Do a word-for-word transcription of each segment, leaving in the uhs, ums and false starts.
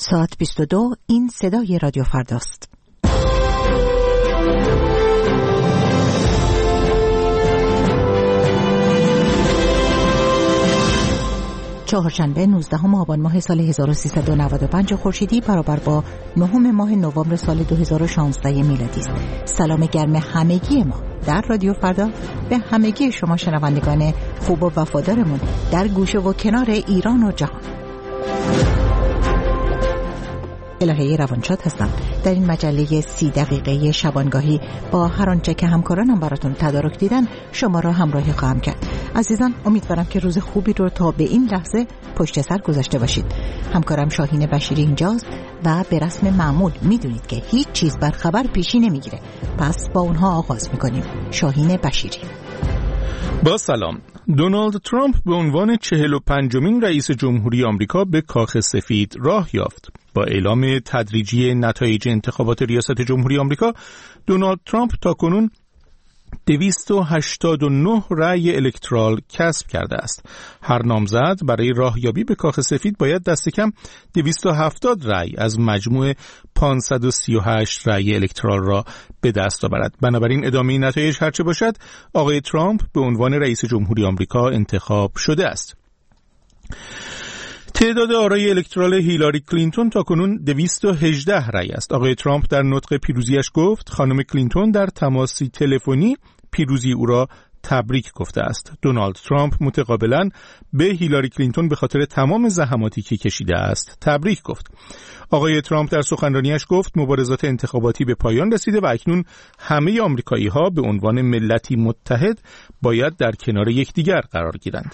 ساعت بیست و دو، این صدای رادیو فرداست. چهارشنبه نوزدهم آبان ماه سال هزار و سیصد و نود و پنج خورشیدی برابر با نهم ماه نوامبر سال دو هزار و شانزده میلادی است. سلام گرم همگی ما در رادیو فردا به همگی شما شنوندگان خوب و وفادارمون در گوشه و کنار ایران و جهان. الهه روانشاد هستم. در این مجله سی دقیقه شبانگاهی با هر آنچه که همکارانم براتون تدارک دیدن شما را همراهی خواهم کرد. عزیزان، امیدوارم که روز خوبی رو تا به این لحظه پشت سر گذاشته باشید. همکارم شاهین بشیری اینجاست و به رسم معمول میدونید که هیچ چیز بر خبر پیشی نمیگیره. پس با اونها آغاز میکنیم. شاهین بشیری. با سلام. دونالد ترامپ به عنوان چهل و پنجمین رئیس جمهوری آمریکا به کاخ سفید راه یافت. با اعلام تدریجی نتایج انتخابات ریاست جمهوری آمریکا، دونالد ترامپ تاکنون دویست و هشتاد و نه رأی الکترال کسب کرده است. هر نامزد برای راهیابی به کاخ سفید باید دست کم دویست و هفتاد رأی از مجموع پانصد و سی و هشت رأی الکترال را به دست آورد. بنابراین ادامه نتایج هرچه باشد، آقای ترامپ به عنوان رئیس جمهوری آمریکا انتخاب شده است. تعداد آرای الکترال هیلاری کلینتون تاکنون دویست و هجده رأی است. آقای ترامپ در نطق پیروزیش گفت خانم کلینتون در تماسی تلفنی پیروزی او را تبریک گفته است. دونالد ترامپ متقابلا به هیلاری کلینتون به خاطر تمام زحماتی که کشیده است تبریک گفت. آقای ترامپ در سخنرانیش گفت مبارزات انتخاباتی به پایان رسیده و اکنون همه آمریکایی‌ها به عنوان ملتی متحد باید در کنار یکدیگر قرار گیرند.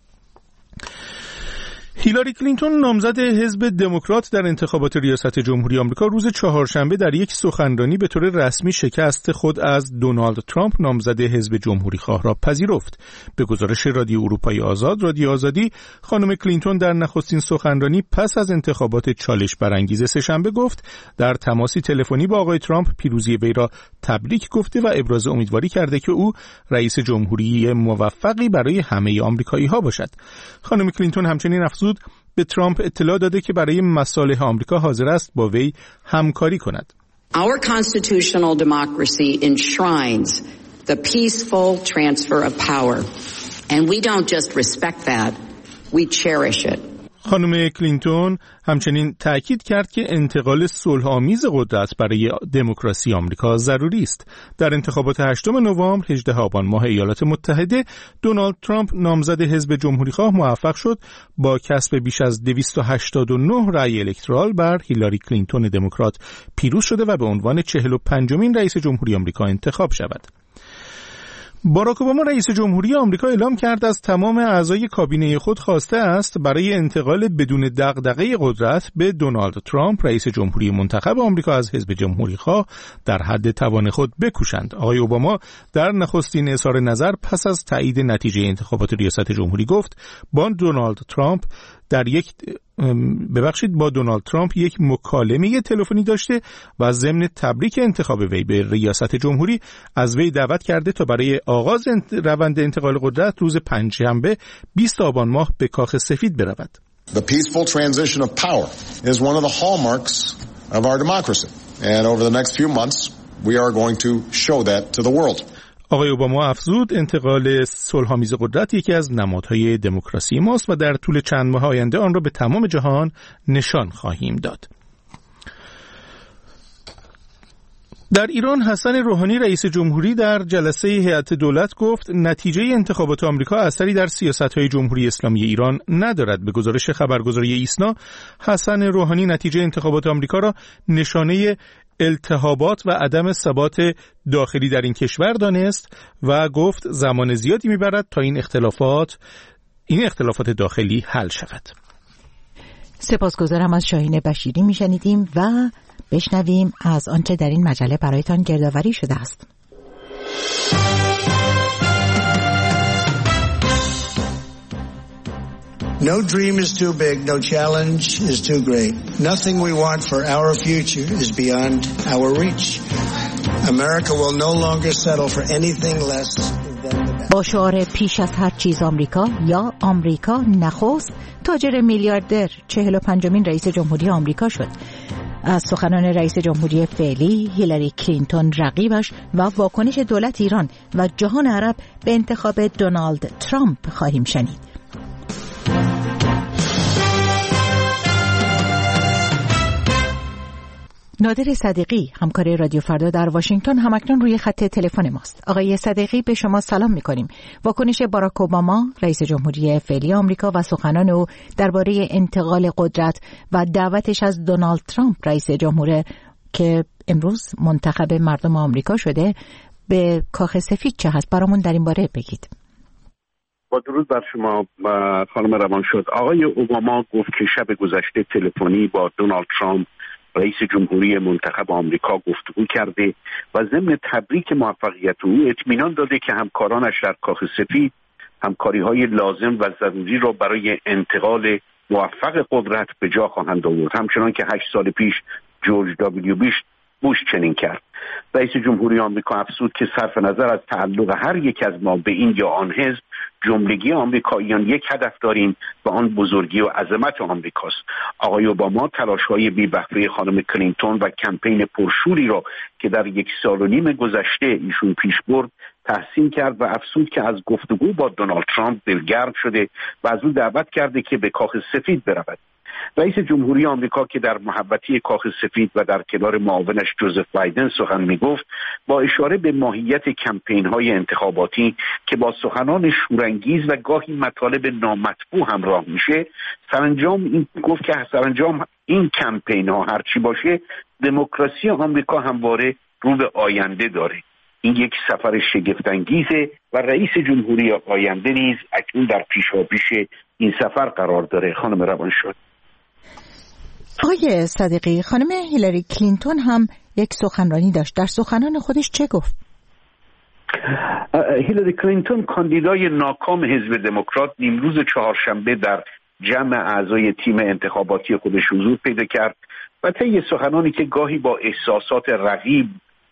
هیلاری کلینتون نامزد حزب دموکرات در انتخابات ریاست جمهوری آمریکا روز چهارشنبه در یک سخنرانی به طور رسمی شکست خود از دونالد ترامپ نامزد حزب جمهوری خواه را پذیرفت. به گزارش رادیو اروپای آزاد، رادیو آزادی، خانم کلینتون در نخستین سخنرانی پس از انتخابات چالش برانگیز سه‌شنبه گفت در تماسی تلفنی با آقای ترامپ پیروزی وی را تبریک گفته و ابراز امیدواری کرده که او رئیس جمهوری موفقی برای همه آمریکایی‌ها باشد. خانم کلینتون همچنین افزود به ترامپ اطلاع داده که برای مصالح آمریکا حاضر است با وی همکاری کند. Our constitutional democracy enshrines the peaceful transfer of power and we don't just respect that, we cherish it. خانم کلینتون همچنین تأکید کرد که انتقال صلح‌آمیز قدرت برای دموکراسی آمریکا ضروری است. در انتخابات هشتم نوامبر هجدهم آبان ماه ایالات متحده، دونالد ترامپ نامزد حزب جمهوری‌خواه موفق شد با کسب بیش از دویست و هشتاد و نه رأی الکترال بر هیلاری کلینتون دموکرات پیروز شده و به عنوان چهل و پنجمین رئیس جمهوری آمریکا انتخاب شود. باراک اوباما رئیس جمهوری آمریکا اعلام کرد از تمام اعضای کابینه خود خواسته است برای انتقال بدون دغدغه قدرت به دونالد ترامپ رئیس جمهوری منتخب آمریکا از حزب جمهوری خواه در حد توان خود بکوشند. آقای اوباما در نخستین اظهار نظر پس از تایید نتیجه انتخابات ریاست جمهوری گفت با دونالد ترامپ در یک ببخشید با دونالد ترامپ یک مکالمه تلفنی داشته و ضمن تبریک انتخاب وی به ریاست جمهوری از وی دعوت کرده تا برای آغاز روند انتقال قدرت روز پنجشنبه بیست آبان ماه به کاخ سفید برود. The peaceful transition of power is one of the hallmarks of our democracy and over the next few months we are going to show that to the world. آقای اوباما افزود انتقال صلح‌آمیز قدرت یکی از نمادهای دموکراسی ماست و در طول چند ماه آینده آن را به تمام جهان نشان خواهیم داد. در ایران حسن روحانی رئیس جمهوری در جلسه هیئت دولت گفت نتیجه انتخابات آمریکا اثری در سیاست‌های جمهوری اسلامی ایران ندارد. به گزارش خبرگزاری ایسنا، حسن روحانی نتیجه انتخابات آمریکا را نشانه التهابات و عدم ثبات داخلی در این کشور دانست و گفت زمان زیادی میبرد تا این اختلافات این اختلافات داخلی حل شود. سپاسگزارم. از شاهین بشیری میشنیدیم و بشنویم از آنچه در این مجله برایتان گردآوری شده است. No dream is too big, no challenge is too great. Nothing we want for our future is beyond our reach. America will no longer settle for anything less than the best. با شعار پیش از هر چیز آمریکا یا آمریکا نخست، تاجر میلیاردر چهل و پنجمین رئیس جمهوری آمریکا شد. از سخنان رئیس جمهوری فعلی هیلاری کلینتون رقیبش و واکنش دولت ایران و جهان عرب به انتخاب دونالد ترامپ خواهیم شنید. نادر صدیقی، همکار رادیو فردا در واشنگتن، همکنون روی خط تلفن ماست. آقای صدیقی، به شما سلام می‌کنیم. واکنش باراک اوباما رئیس جمهوری فعلی آمریکا و سخنان او درباره انتقال قدرت و دعوتش از دونالد ترامپ رئیس جمهور که امروز منتخب مردم آمریکا شده به کاخ سفید چه هست؟ برامون در این باره بگید. با درود بر شما خانم روانشد. آقای اوباما گفت که شب گذشته تلفنی با دونالد ترامپ رئیس جمهوری منتخب آمریکا گفتگو کرده و ضمن تبریک موفقیت او اطمینان داده که همکارانش در کاخ سفید همکاری‌های لازم و ضروری را برای انتقال موفق قدرت به جا خواهند آورد، همچنان که هشت سال پیش جورج دبلیو بوش بوش چنین کرد. رئیس جمهوری آمریکا افزود که صرف نظر از تعلق هر یک از ما به این یا آن حزب، جملگی آمریکاییان یک هدف داریم و آن بزرگی و عظمت آمریکاست. آقای اوباما تلاش‌های بی‌بهره خانم کلینتون و کمپین پرشوری را که در یک سال و نیم گذشته ایشون پیش برد تحسین کرد و افزود که از گفتگو با دونالد ترامپ دلگرم شده و از او دعوت کرده که به کاخ سفید برود. رئیس جمهوری آمریکا که در محبتی کاخ سفید و در کنار معاونش جوزف بایدن سخن میگفت، با اشاره به ماهیت کمپین‌های انتخاباتی که با سخنان شورانگیز و گاهی مطالب نامطبوع همراه میشه، سرانجام این گفت که سرانجام این کمپین‌ها هرچی باشه، دموکراسی آمریکا همواره رو به آینده داره. این یک سفر شگفت‌انگیزه و رئیس جمهوری آینده نیز اکنون در پیشاپیش این سفر قرار داره. خانم روانشد. آقای صدیقی، خانم هیلاری کلینتون هم یک سخنرانی داشت. در سخنان خودش چه گفت؟ هیلاری کلینتون کاندیدای ناکام حزب دموکرات نیمروز چهارشنبه در جمع اعضای تیم انتخاباتی خودش حضور پیدا کرد و طی سخنانی که گاهی با احساسات رقیب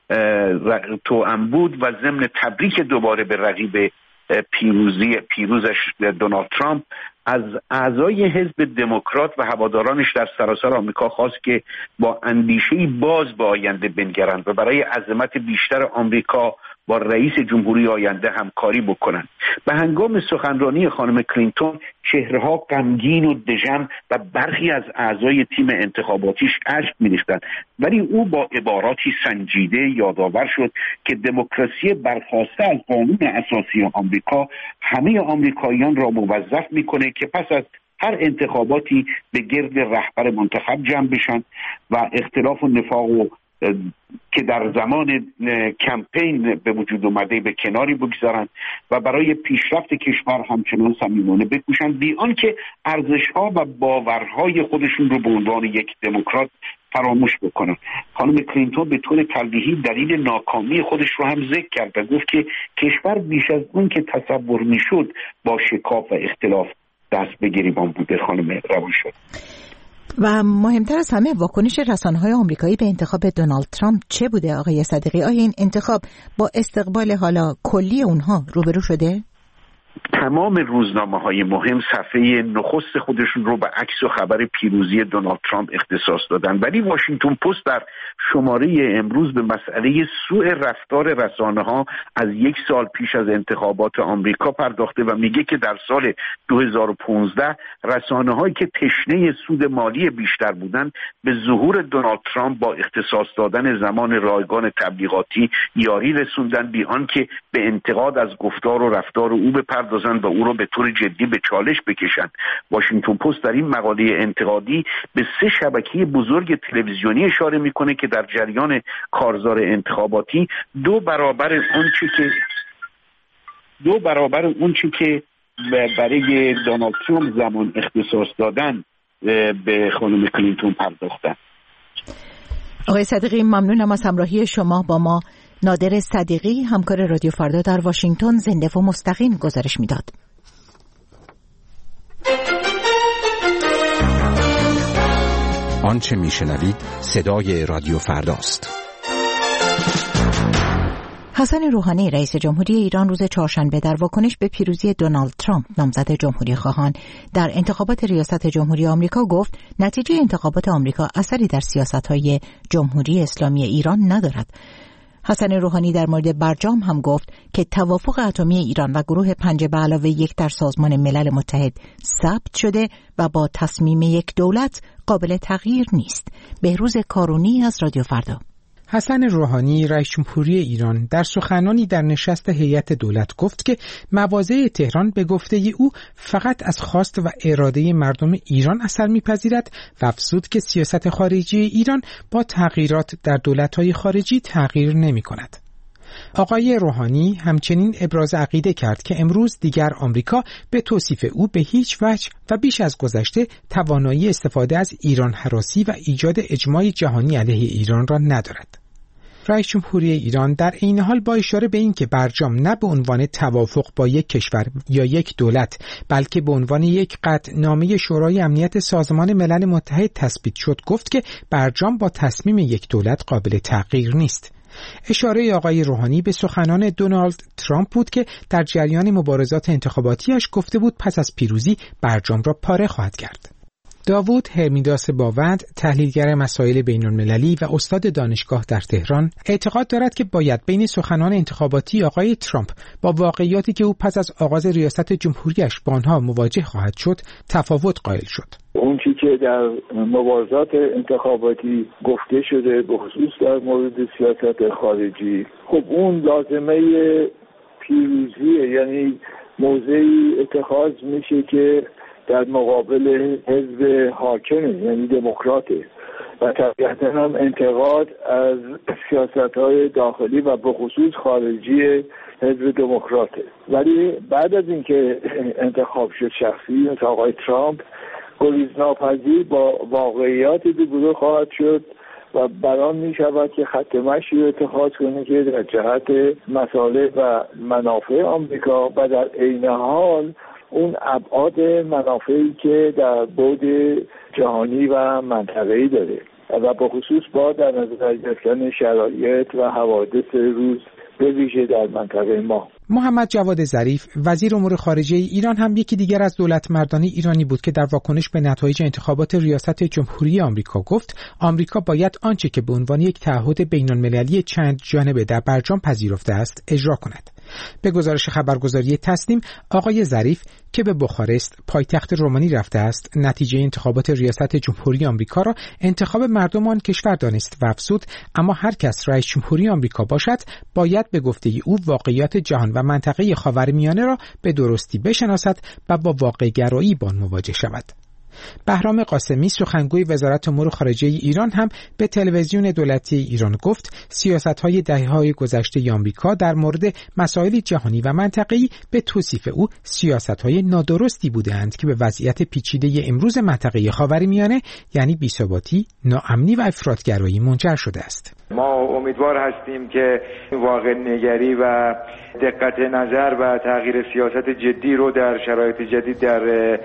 توأم بود و ضمن تبریک دوباره به رقیب پیروزی پیروزش دونالد ترامپ، از اعضای حزب دموکرات و هوادارانش در سراسر آمریکا خواست که با اندیشه‌ای باز به آینده بنگرند و برای عظمت بیشتر آمریکا با رئیس جمهوری آینده همکاری بکنند. به هنگام سخنرانی خانم کلینتون چهره‌ها غمگین و دژم و برخی از اعضای تیم انتخاباتیش اشک می‌ریختند، ولی او با عباراتی سنجیده یادآور شد که دموکراسی برخواسته از قانون اساسی آمریکا همه آمریکاییان را موظف می‌کنه که پس از هر انتخاباتی به گرد رهبر منتخب جمع بشن و اختلاف و نفاق و که در زمان کمپین به وجود اومده به کناری بگذارند و برای پیشرفت کشور همچنان صمیمانه بکوشند، بی آنکه ارزش‌ها و باورهای خودشون رو به عنوان یک دموکرات فراموش بکنند. خانم کلینتون به طور تلویحی دلیل ناکامی خودش رو هم ذکر کرد و گفت که کشور بیش از اون که تصور میشد با شکاف و اختلاف دست به گریبان بوده. خانم روانشد. و مهمتر از همه واکنش رسانه‌های آمریکایی به انتخاب دونالد ترامپ چه بوده آقای صدیقی؟ آیا این انتخاب با استقبال حالا کلی اونها روبرو شده؟ تمام روزنامه‌های مهم صفحه نخست خودشون رو به عکس و خبر پیروزی دونالد ترامپ اختصاص دادن، ولی واشنگتن پست در شماره امروز به مسئله سوء رفتار رسانه‌ها از یک سال پیش از انتخابات آمریکا پرداخته و میگه که در سال دو هزار و پانزده رسانه‌هایی که تشنه سود مالی بیشتر بودند به ظهور دونالد ترامپ با اختصاص دادن زمان رایگان تبلیغاتی یاری رسوندن، بی آنکه به انتقاد از گفتار و رفتار او بپردازند و او رو به طور جدی به چالش بکشند. واشنگتن پست در این مقاله انتقادی به سه شبکه بزرگ تلویزیونی اشاره میکنه که در جریان کارزار انتخاباتی دو برابر اون چی که دو برابر اون چی که برای دونالد ترامپ زمان اختصاص دادن به خانم کلینتون پرداختن. آقای صدیقی، ممنونم از همراهی شما با ما. نادر صدیقی، همکار رادیو فردا در واشنگتن، زنده و مستقیم گزارش میداد. آنچه میشنوید صدای رادیو فرداست. حسن روحانی رئیس جمهوری ایران روز چهارشنبه در واکنش به پیروزی دونالد ترامپ نامزد جمهوری خواهان در انتخابات ریاست جمهوری آمریکا گفت نتیجه انتخابات آمریکا اثری در سیاست‌های جمهوری اسلامی ایران ندارد. حسن روحانی در مورد برجام هم گفت که توافق اتمی ایران و گروه پنج به علاوه یک در سازمان ملل متحد ثبت شده و با تصمیم یک دولت قابل تغییر نیست. بهروز کارونی از رادیو فردا. حسن روحانی رئیس جمهوری ایران در سخنانی در نشست هیئت دولت گفت که مواضع تهران به گفته او فقط از خواست و اراده مردم ایران اثر می‌پذیرد و افزود که سیاست خارجی ایران با تغییرات در دولت‌های خارجی تغییر نمی‌کند. آقای روحانی همچنین ابراز عقیده کرد که امروز دیگر آمریکا به توصیف او به هیچ وجه و بیش از گذشته توانایی استفاده از ایران هراسی و ایجاد اجماع جهانی علیه ایران را ندارد. رئیس جمهوری ایران در این حال با اشاره به اینکه برجام نه به عنوان توافق با یک کشور یا یک دولت بلکه به عنوان یک قطعنامه شورای امنیت سازمان ملل متحد تثبیت شد گفت که برجام با تصمیم یک دولت قابل تغییر نیست. اشاره آقای روحانی به سخنان دونالد ترامپ بود که در جریان مبارزات انتخاباتیش گفته بود پس از پیروزی برجام را پاره خواهد کرد. داوود هرمیداس باوند، تحلیلگر مسائل بین‌المللی و استاد دانشگاه در تهران، اعتقاد دارد که باید بین سخنان انتخاباتی آقای ترامپ با واقعیاتی که او پس از آغاز ریاست جمهوریش با آنها مواجه خواهد شد تفاوت قائل شد. اون چیزی که در مبارزات انتخاباتی گفته شده به خصوص در مورد سیاست خارجی، خب اون لازمه پیروزیه، یعنی موضعی اتخاذ میشه که در مقابل حزب حاکم یعنی دموکراته و طبیعتا هم انتقاد از سیاست‌های داخلی و به خصوص خارجی حزب دموکراته. ولی بعد از اینکه انتخاب شد شخصی مثل آقای ترامپ گریزناپذیر با واقعیات روبرو خواهد شد و بران می شود که خط مشی رو اتخاذ کنه که در جهت مصالح و منافع آمریکا و در عین حال اون ابعاد منافعی که در بعد جهانی و منطقه‌ای داره و به خصوص با در نظر گرفتن شرایط و حوادث روز به ویژه در منطقه ما. محمد جواد ظریف وزیر امور خارجه ایران هم یکی دیگر از دولت مردان ایرانی بود که در واکنش به نتایج انتخابات ریاست جمهوری آمریکا گفت آمریکا باید آنچه که به عنوان یک تعهد بین‌المللی چند جانبه در برجام پذیرفته است اجرا کند. به گزارش خبرگزاری تسنیم آقای ظریف که به بخارست پایتخت رومانی رفته است نتیجه انتخابات ریاست جمهوری آمریکا را انتخاب مردم آن کشور دانست و افزود اما هر کس رئیس جمهوری آمریکا باشد باید به گفته او واقعیات جهان و منطقه خاورمیانه را به درستی بشناسد و با واقع گرایی با آن مواجه شود. بهرام قاسمی سخنگوی وزارت امور خارجه ایران هم به تلویزیون دولتی ایران گفت سیاست‌های دهه‌های گذشته آمریکا در مورد مسائل جهانی و منطقه‌ای به توصیف او سیاست‌های نادرستی بودند که به وضعیت پیچیده امروز منطقه خاورمیانه یعنی بی‌ثباتی، ناامنی و افراط‌گرایی منجر شده است. ما امیدوار هستیم که واقع نگری و دقت نظر و تغییر سیاست جدی رو در شرایط جدید در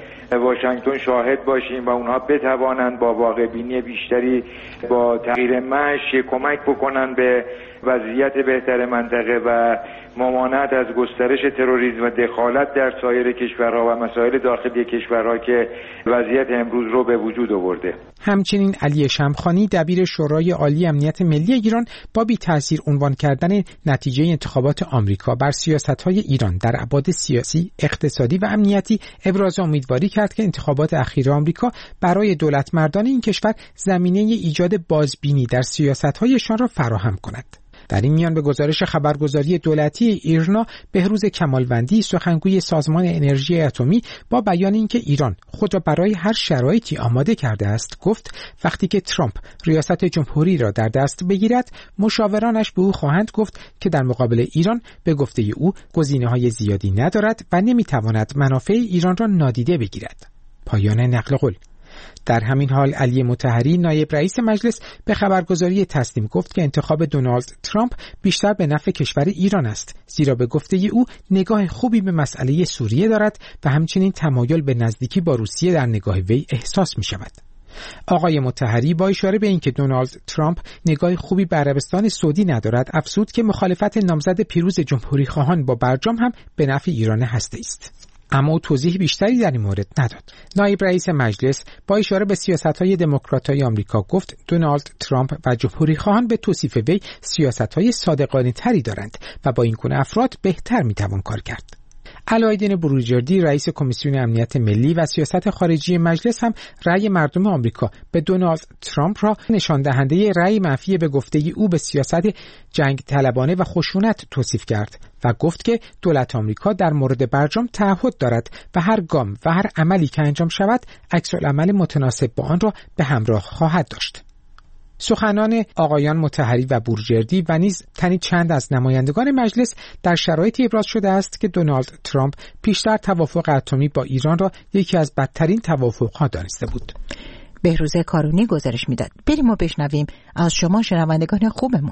واشنگتن شاهد باشیم و اونها بتوانند با واقع بینی بیشتری با تغییر مشی کمک بکنن به وضعیت بهتر منطقه و ممانعت از گسترش تروریسم و دخالت در سایر کشورها و مسائل داخلی کشورها که وضعیت امروز رو به وجود آورده. همچنین علی شمخانی دبیر شورای عالی امنیت ملی ایران با بی تأثیر عنوان کردن نتیجه انتخابات آمریکا بر سیاست‌های ایران در ابعاد سیاسی، اقتصادی و امنیتی ابراز امیدواری کرد که انتخابات اخیر آمریکا برای دولت مردان این کشور زمینه ایجاد بازبینی در سیاست‌هایشان را فراهم کند. در این میان به گزارش خبرگزاری دولتی ایرنا بهروز کمالوندی سخنگوی سازمان انرژی اتمی با بیان اینکه ایران خود را برای هر شرایطی آماده کرده است گفت وقتی که ترامپ ریاست جمهوری را در دست بگیرد مشاورانش به او خواهند گفت که در مقابل ایران به گفته او گزینه‌های زیادی ندارد و نمیتواند منافع ایران را نادیده بگیرد. پایان نقل قول. در همین حال علی مطهری نایب رئیس مجلس به خبرگزاری تسنیم گفت که انتخاب دونالد ترامپ بیشتر به نفع کشور ایران است زیرا به گفته او نگاه خوبی به مسئله سوریه دارد و همچنین تمایل به نزدیکی با روسیه در نگاه وی احساس می شود. آقای مطهری با اشاره به اینکه دونالد ترامپ نگاه خوبی به عربستان سعودی ندارد، افزود که مخالفت نامزد پیروز جمهوری خواهان با برجام هم به نفع ایران هسته است. اما او توضیح بیشتری در این مورد نداد. نایب رئیس مجلس با اشاره به سیاست‌های دموکرات‌های آمریکا گفت دونالد ترامپ و جمهوری خواهان به توصیف وی سیاست‌های صادقانه‌تری دارند و با این گونه افراد بهتر می‌توان کار کرد. علایالدین بروجردی رئیس کمیسیون امنیت ملی و سیاست خارجی مجلس هم رأی مردم آمریکا به دونالد ترامپ را نشان دهنده رأی منفی به گفته او به سیاست جنگ طلبانه و خشونت توصیف کرد و گفت که دولت آمریکا در مورد برجام تعهد دارد و هر گام و هر عملی که انجام شود عکس‌العمل متناسب با آن را به همراه خواهد داشت. سخنان آقایان مطهری و بروجردی و نیز تنی چند از نمایندگان مجلس در شرایطی ابراز شده است که دونالد ترامپ پیشتر توافق اتمی با ایران را یکی از بدترین توافق‌ها دانسته بود. بهروز کارونی گزارش میداد. بریم و بشنویم از شما شنوندگان خوبمون.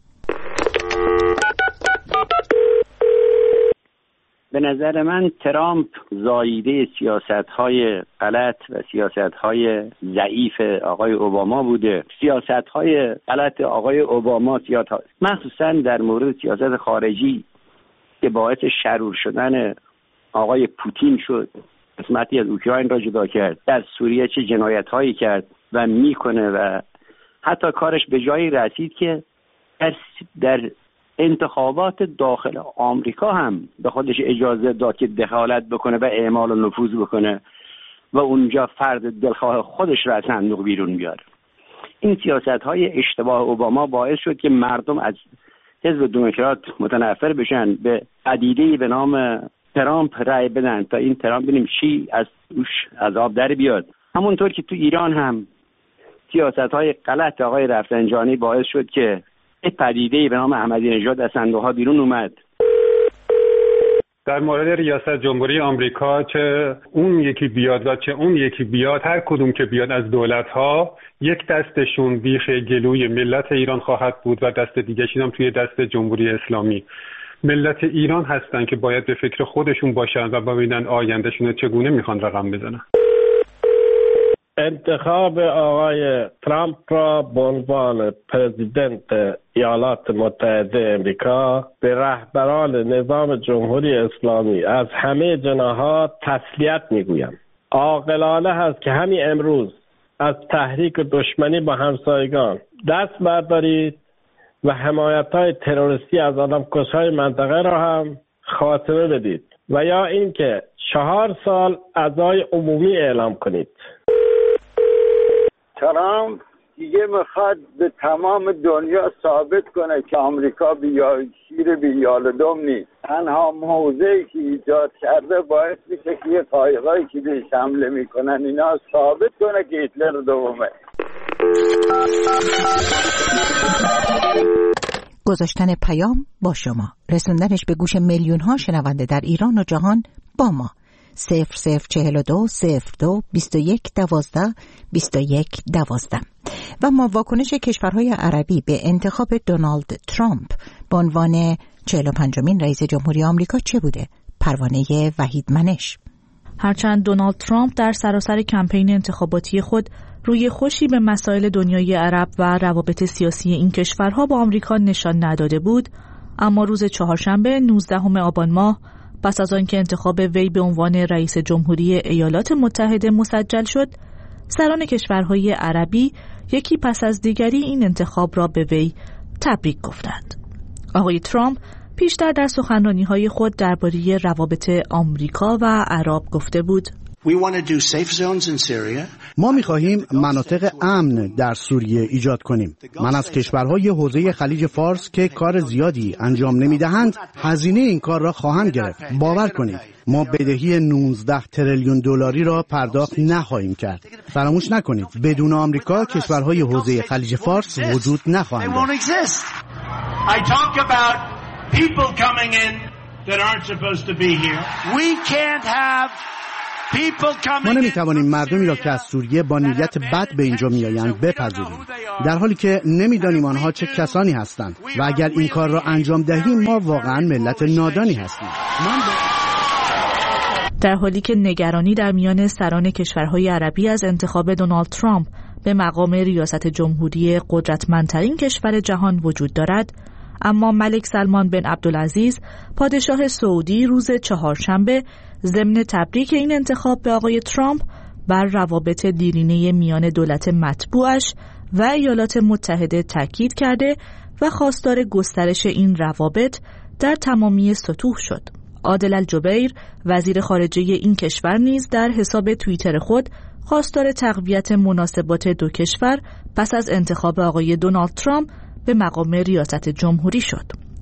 به نظر من ترامپ زاییده سیاست‌های غلط و سیاست‌های ضعیف آقای اوباما بوده. سیاست‌های غلط آقای اوباما سیاست مخصوصاً در مورد سیاست خارجی که باعث شرور شدن آقای پوتین شد، قسمتی از اوکراین را جدا کرد، در سوریه چه جنایت‌هایی کرد و میکنه و حتی کارش به جایی رسید که در, در انتخابات داخل آمریکا هم به خودش اجازه داد که دخالت بکنه و اعمال و نفوذ بکنه و اونجا فرد دلخواه خودش را از صندوق بیرون بیاره. این سیاست‌های اشتباه اوباما باعث شد که مردم از حزب دموکرات متنفر بشن، به پدیده‌ای به نام ترامپ رأی بدن تا این ترامپ ببینیم چی از توش از آب در بیاد. همونطور که تو ایران هم سیاست‌های غلط آقای رفسنجانی باعث شد که این پدیده‌ای به نام احمدی نژاد از صندوق‌ها بیرون اومد. در مورد ریاست جمهوری آمریکا چه اون یکی بیاد و چه اون یکی بیاد، هر کدوم که بیاد از دولت‌ها یک دستشون بیخ گلوی ملت ایران خواهد بود و دست دیگه‌شون هم توی دست جمهوری اسلامی. ملت ایران هستن که باید به فکر خودشون باشن و ببینن آیندهشون چگونه میخوان رقم بزنن. انتخاب آقای ترامپ را به عنوان پرزیدنت ایالات متحده امریکا به رهبران نظام جمهوری اسلامی از همه جناحات تسلیت میگویم. عاقلانه هست که همین امروز از تحریک دشمنی با همسایگان دست بردارید و حمایت‌های تروریستی از آدمکش‌های منطقه را هم خاتمه بدید و یا اینکه چهار سال عزای عمومی اعلام کنید. ترامپ دیگه میخواد به تمام دنیا ثابت کنه که آمریکا بیا شیر بیالدم نیست. تنها موضعی که ایجاد کرده باعث میشه که یه قایقایی که بهش حمله میکنن اینا ثابت کنه که هیتلر دومه. گذاشتن پیام با شما، رسوندنش به گوش میلیون ها شنونده در ایران و جهان با ما. صفر صفر چهل و دو صفر دو بیست و یک دوازده بیست و یک دوازده. و ما واکنش کشورهای عربی به انتخاب دونالد ترامپ به عنوان چهل و پنجمین رئیس جمهوری آمریکا چه بوده؟ پروانه وحید منش. هرچند دونالد ترامپ در سراسر کمپین انتخاباتی خود روی خوشی به مسائل دنیای عرب و روابط سیاسی این کشورها با آمریکا نشان نداده بود، اما روز چهارشنبه نوزدهم آبان ماه پس از آنکه انتخاب وی به عنوان رئیس جمهوری ایالات متحده مسجل شد، سران کشورهای عربی یکی پس از دیگری این انتخاب را به وی تبریک گفتند. آقای ترامپ پیشتر در سخنرانی‌های خود درباره روابط آمریکا و عرب گفته بود: ما می‌خواهیم مناطق امن در سوریه ایجاد کنیم. من از کشورهای حوزه خلیج فارس که کار زیادی انجام نمی‌دهند هزینه این کار را خواهم گرفت. باور کنید ما بدهی نوزده تریلیون دلاری را پرداخت نخواهیم کرد. فراموش نکنید بدون آمریکا کشورهای حوزه خلیج فارس وجود نخواهند داشت. ما نمیتوانیم مردمی را که از سوریه با نیت بد به اینجا میآیند بپذیریم، در حالی که نمیدانیم آنها چه کسانی هستند و اگر این کار را انجام دهیم ما واقعا ملت نادانی هستیم. من ب... در حالی که نگرانی در میان سران کشورهای عربی از انتخاب دونالد ترامپ به مقام ریاست جمهوری قدرتمندترین کشور جهان وجود دارد، اما ملک سلمان بن عبدالعزیز پادشاه سعودی روز چهارشنبه ضمن تبریک این انتخاب به آقای ترامپ بر روابط دیرینه میان دولت مطبوعش و ایالات متحده تاکید کرده و خواستار گسترش این روابط در تمامی سطوح شد. عادل الجبیر وزیر خارجه این کشور نیز در حساب توییتر خود خواستار تقویت مناسبات دو کشور پس از انتخاب آقای دونالد ترامپ به مقام ریاست جمهوری شد.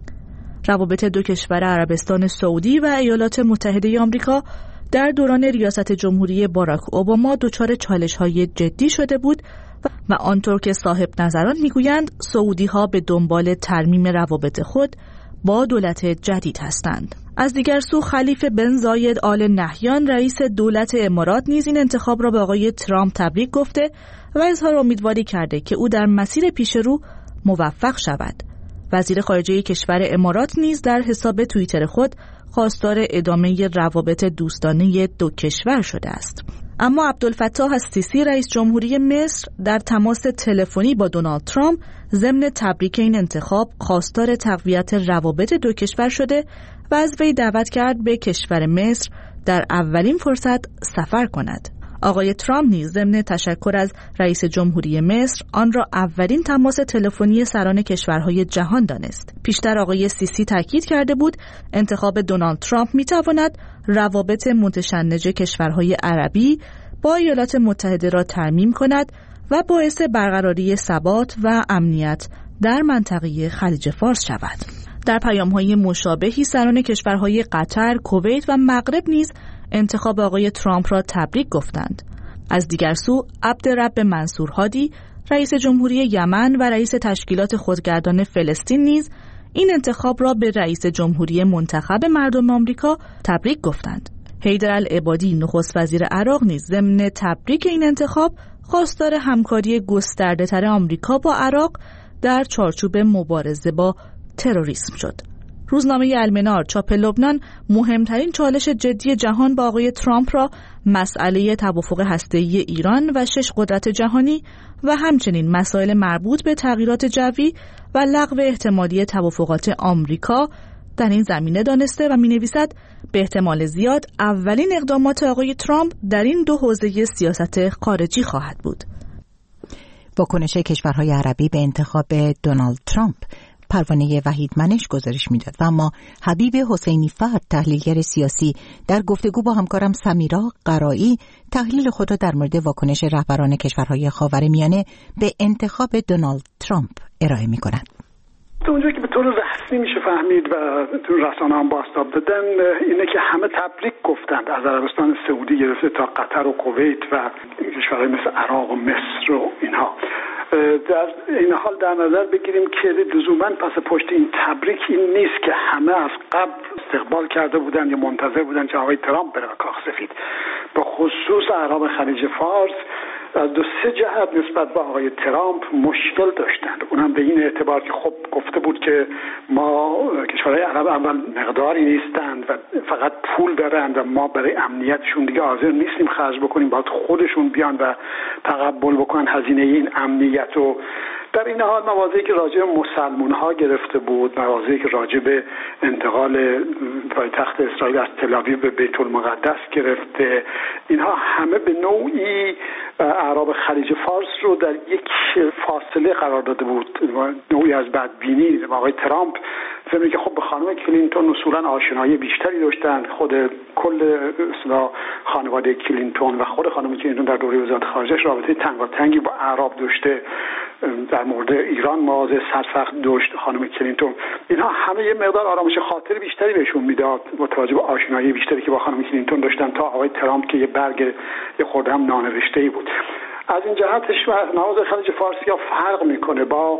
روابط دو کشور عربستان سعودی و ایالات متحده آمریکا در دوران ریاست جمهوری باراک اوباما دچار چالش‌های جدی شده بود و آنطور که صاحب نظران میگویند سعودی ها به دنبال ترمیم روابط خود با دولت جدید هستند. از دیگر سو خلیفه بن زاید آل نهیان رئیس دولت امارات نیز این انتخاب را به آقای ترامپ تبریک گفته و اظهار امیدواری کرده که او در مسیر پیش رو موفق شود. وزیر خارجه کشور امارات نیز در حساب توییتر خود خواستار ادامه روابط دوستانه دو کشور شده است. اما عبدالفتاح السیسی رئیس جمهوری مصر در تماس تلفنی با دونالد ترامپ ضمن تبریک این انتخاب خواستار تقویت روابط دو کشور شده و از وی دعوت کرد به کشور مصر در اولین فرصت سفر کند. آقای ترامپ نیز ضمن تشکر از رئیس جمهوری مصر آن را اولین تماس تلفنی سران کشورهای جهان دانست. پیشتر آقای سیسی تاکید کرده بود انتخاب دونالد ترامپ می‌تواند روابط متشنج کشورهای عربی با ایالات متحده را ترمیم کند و باعث برقراری ثبات و امنیت در منطقه خلیج فارس شود. در پیام‌های مشابهی سران کشورهای قطر، کویت و مغرب نیز انتخاب آقای ترامپ را تبریک گفتند. از دیگر سو عبدالرب منصور هادی رئیس جمهوری یمن و رئیس تشکیلات خودگردان فلسطین نیز این انتخاب را به رئیس جمهوری منتخب مردم آمریکا تبریک گفتند. حیدر العبادی نخست وزیر عراق نیز ضمن تبریک این انتخاب خواستار همکاری گسترده‌تر آمریکا با عراق در چارچوب مبارزه با تروریسم شد. روزنامه المنار چاپ لبنان مهمترین چالش جدی جهان با آقای ترامپ را مسئله توافق هسته‌ای ایران و شش قدرت جهانی و همچنین مسائل مربوط به تغییرات جوی و لغو احتمالی توافقات آمریکا در این زمینه دانسته و می‌نویسد به احتمال زیاد اولین اقدامات آقای ترامپ در این دو حوزه سیاست خارجی خواهد بود. واکنش کشورهای عربی به انتخاب دونالد ترامپ پروانه وحید منش گزارش میداد و اما حبیب حسینی فرد تحلیلگر سیاسی در گفتگو با همکارم سمیرا قرایی تحلیل خود را در مورد واکنش رهبران کشورهای خاورمیانه به انتخاب دونالد ترامپ ارائه می‌کند. اونجایی که به طور رسمی میشه فهمید و تو رسانه هم بازتاب دادن اینه که همه تبریک گفتند، از عربستان سعودی گرفته تا قطر و کویت و کشورهای مثل عراق و مصر و اینها. در این حال در نظر بگیریم که لزوما پس پشت این تبریک این نیست که همه از قبل استقبال کرده بودن یا منتظر بودن که آقای ترامپ بره به کاخ سفید. به خصوص اعراب خلیج فارس از دو سه جهت نسبت به آقای ترامپ مشکل داشتند. اونم به این اعتبار که خب گفته بود که ما کشورهای عرب اول مقداری نیستند و فقط پول دارند و ما برای امنیتشون دیگه حاضر نیستیم خرج بکنیم، باید خودشون بیان و تقبل بکنن هزینه این امنیت. و در این حال مواضعی که راجع به مسلمان ها گرفته بود، مواضعی که راجع به انتقال پایتخت اسرائیل از تل آویو به بیت المقدس گرفته، اینها همه به نوعی اعراب خلیج فارس رو در یک فاصله قرار داده بود، نوعی از بدبینی. آقای ترامپ فهمید که خب به خانم کلینتون اصولا آشنایی بیشتری داشتن، خود کل اصلا خانواده کلینتون و خود خانم کلینتون در دوره وزارت خارجه رابطه تنگاتنگی با اعراب داشته، در مورد ایران مواضع سرسخت داشت خانم کلینتون. اینها همه یه مقدار آرامش خاطر بیشتری بهشون میداد با توجه به آشنایی بیشتری که با خانم کلینتون داشتن تا آقای ترامپ که یه برگ یه خورده هم نانوشته‌ای بود. از این جهتش مواضع خلیج فارس یا فرق میکنه با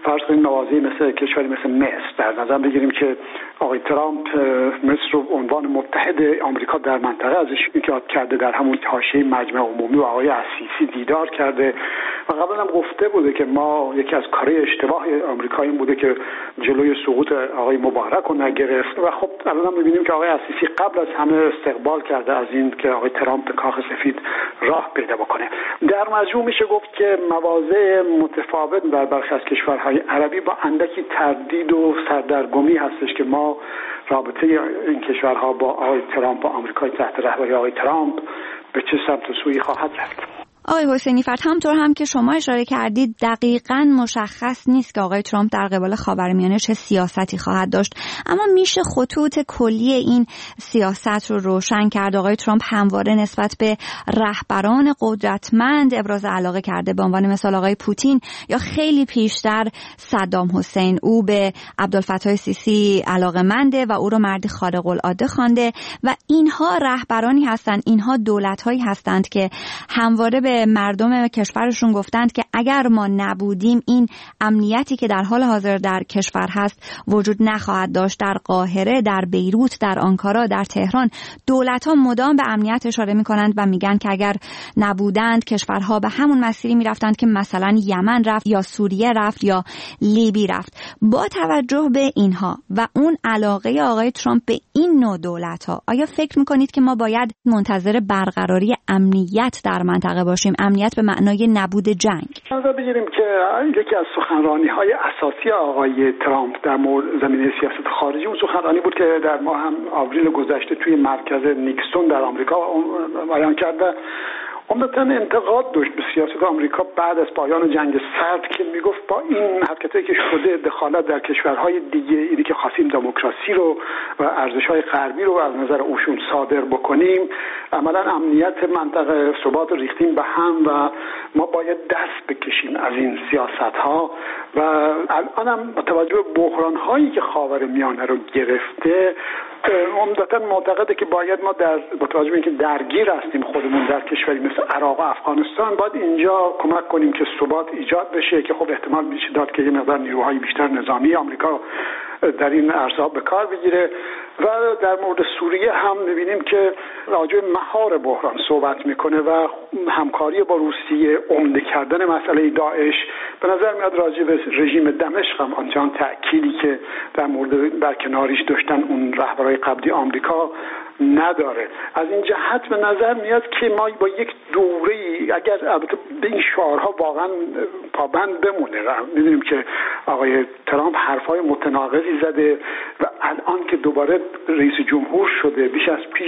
فرض کنیم مواضعی مثل کشوری مثل مصر در نظر بگیریم که آقای ترامپ مصر رو عنوان متحد آمریکا در منطقه ازش ایجاد کرده، در همون حاشیه مجمع عمومی و آقای السیسی دیدار کرده و قبلا هم گفته بوده که ما یکی از کارهای اشتباه آمریکا این بوده که جلوی سقوط آقای مبارک رو نگرفت و خب الان هم می‌بینیم که آقای السیسی قبل از همه استقبال کرده از این که آقای ترامپ به کاخ سفید راه پیدا بکنه. در مجموع میشه گفت که مواضع متفاوت در برخی از کشورهای عربی با اندکی تردید و سردرگمی هستش که ما رابطه این کشورها با آقای ترامپ و آمریکای تحت رهبری آقای ترامپ به چه سمت و سویی خواهد رفت. آقای حسینی فرد، همطور هم که شما اشاره کردید دقیقاً مشخص نیست که آقای ترامپ در قبال خاورمیانه چه سیاستی خواهد داشت، اما میشه خطوط کلی این سیاست رو روشن کرد. آقای ترامپ همواره نسبت به رهبران قدرتمند ابراز علاقه کرده، به عنوان مثال آقای پوتین یا خیلی پیشتر صدام حسین. او به عبدالفتاح السیسی علاقه‌منده و او رو مردی خارق العاده خوانده و اینها رهبرانی هستند، اینها دولت‌هایی هستند که همواره به مردم کشورشون گفتند که اگر ما نبودیم این امنیتی که در حال حاضر در کشور هست وجود نخواهد داشت. در قاهره، در بیروت، در آنکارا، در تهران دولت‌ها مدام به امنیت اشاره می‌کنند و میگن که اگر نبودند کشورها به همون مسیری می‌رفتند که مثلا یمن رفت یا سوریه رفت یا لیبی رفت. با توجه به اینها و اون علاقه آقای ترامپ به این نوع دولت‌ها، آیا فکر می‌کنید که ما باید منتظر برقراری امنیت در منطقه باشیم؟ امنیت به معنای نبود جنگ. نظر بگیریم که یکی از سخنرانی‌های اساسی آقای ترامپ در مورد زمینه سیاست خارجی اون سخنرانی بود که در ماه هم آوریل گذشته توی مرکز نیکسون در آمریکا بیان کرده. عمدتاً انتقاد داشت به سیاست آمریکا بعد از پایان جنگ سرد که میگفت با این حرکتایی که شده دخالت در کشورهای دیگه، اینی که خواستیم دموکراسی رو و ارزش‌های غربی رو از نظر اوشون صادر بکنیم، عملاً امنیت منطقه ثبات ریختیم به هم و ما باید دست بکشیم از این سیاست‌ها و الان هم با توجه به بحران‌هایی که خاورمیانه رو گرفته عمدتاً معتقده که باید ما در با توجه به اینکه درگیر هستیم خودمون در کشوری مثل عراق و افغانستان، باید اینجا کمک کنیم که ثبات ایجاد بشه که خب احتمال میشه داد که یه مقدار نیروهای بیشتر نظامی آمریکا در این عرصه‌ها به کار بگیره. و در مورد سوریه هم می‌بینیم که راجع به مهار بحران صحبت میکنه و همکاری با روسیه، عمده کردن مسئله داعش. به نظر میاد راجع به رژیم دمشق هم آنچنان تأکیدی که در مورد برکناریش داشتن اون رهبرای قبلی آمریکا نداره. از این جهت به نظر میاد که ما با یک دوره‌ای اگر البته به این شعارها واقعا پابند بمونه، می‌بینیم که آقای ترامپ حرفای متناقضی زده و الان که دوباره رئیس جمهور شده بیش از پیش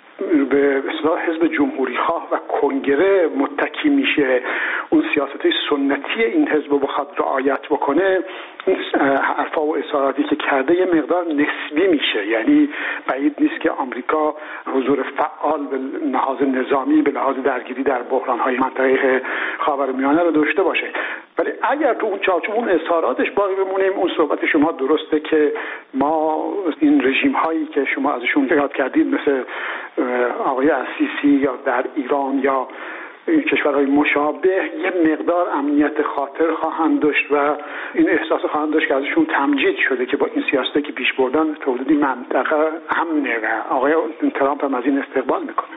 به اصطلاح حزب جمهوری خواه و کنگره متکی میشه، اون سیاست سنتی این حزب رو بخواد رعایت بکنه، این حرفا و اظهاراتی که کرده یه مقدار نسبی میشه. یعنی بعید نیست که آمریکا حضور فعال به لحاظ نظامی، به لحاظ درگیری در بحران‌های منطقه خاورمیانه رو داشته باشه. ولی اگر تو اون چارچوب اون اظهاراتش باقی بمونیم، اون صحبت شما درسته که ما این رژیم‌هایی که شما ازشون یاد کردید مثل آقای السیسی یا در ایران یا کشورهای مشابه یه مقدار امنیت خاطر خواهند داشت و این احساس خواهند داشت که ازشون تمجید شده که با این سیاستی که پیش بردن تولیدی منطقه امنه و آقای ترامپ هم از این استقبال میکنه.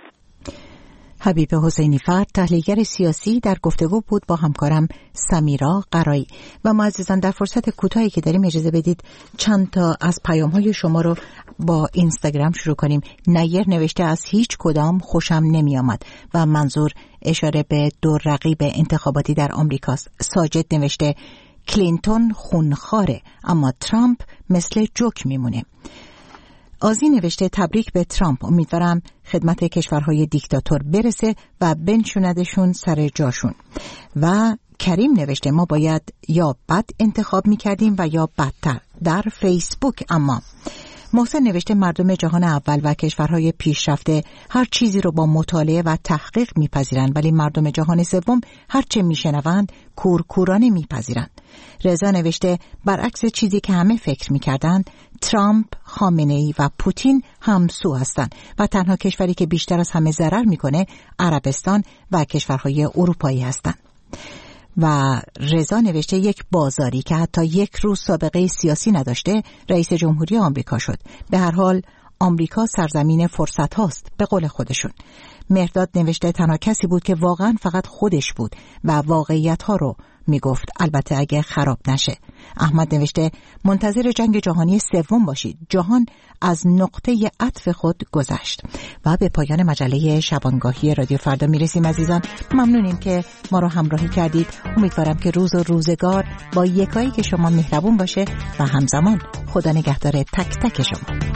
حبیب حسینی فرد، تحلیلگر سیاسی، در گفتگو بود با همکارم سمیرا قرایی. و ما عزیزان در فرصت کوتاهی که داریم اجازه بدید چند تا از پیام‌های شما رو با اینستاگرام شروع کنیم. نیر نوشته از هیچ کدام خوشم نمی آمد و منظور اشاره به دو رقیب انتخاباتی در آمریکاست. ساجد نوشته کلینتون خونخواره اما ترامپ مثل جوک میمونه. آزی نوشته تبریک به ترامپ، امیدوارم خدمت کشورهای دیکتاتور برسه و بنشوندشون سر جاشون. و کریم نوشته ما باید یا بد انتخاب میکردیم و یا بدتر در فیسبوک. اما محسن نوشته مردم جهان اول و کشورهای پیشرفته هر چیزی رو با مطالعه و تحقیق میپذیرند، ولی مردم جهان سوم هر چه میشنوند کورکورانه میپذیرند. رضا نوشته برعکس چیزی که همه فکر میکردند، ترامپ، خامنه‌ای و پوتین همسو هستند و تنها کشوری که بیشتر از همه ضرر میکنه عربستان و کشورهای اروپایی هستند. و رضا نوشته یک بازاری که حتی یک روز سابقه سیاسی نداشته رئیس جمهوری آمریکا شد. به هر حال آمریکا سرزمین فرصت هاست به قول خودشون. مهرداد نوشته تنها کسی بود که واقعا فقط خودش بود و واقعیت ها رو میگفت، البته اگه خراب نشه. احمد نوشته منتظر جنگ جهانی سوم باشید، جهان از نقطه عطف خود گذشت. و به پایان مجله شبانگاهی رادیو فردا میرسیم عزیزان. ممنونیم که ما رو همراهی کردید. امیدوارم که روز و روزگار با یکایی که شما مهربون باشه و همزمان خدا نگهدار تک تک شما.